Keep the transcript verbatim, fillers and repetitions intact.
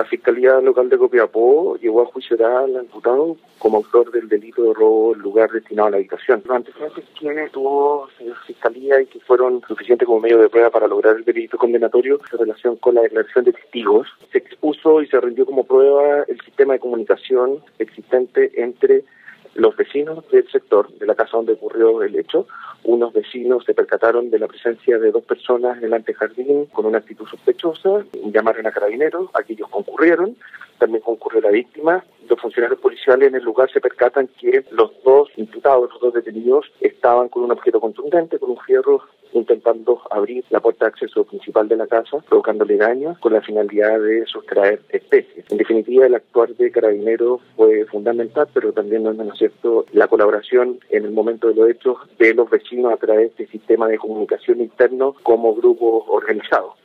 La Fiscalía Local de Copiapó llevó a juicio oral al imputado como autor del delito de robo en lugar destinado a la habitación. Los antecedentes que tuvo la Fiscalía y que fueron suficientes como medio de prueba para lograr el delito condenatorio en relación con la declaración de testigos, se expuso y se rindió como prueba el sistema de comunicación existente entre los vecinos del sector, de la casa donde ocurrió el hecho. Unos vecinos se percataron de la presencia de dos personas en el antejardín con una actitud sospechosa, llamaron a carabineros, aquellos concurrieron, también concurrió la víctima. Los funcionarios policiales en el lugar se percatan que los dos imputados, los dos detenidos, estaban con un objeto contundente, con un fierro, intentando abrir la puerta de acceso principal de la casa, provocándole daños con la finalidad de sustraer especies. En definitiva, el actuar de carabineros fue fundamental, pero también no es menos cierto la colaboración en el momento de los hechos de los vecinos a través de sistemas de comunicación internos como grupos organizados.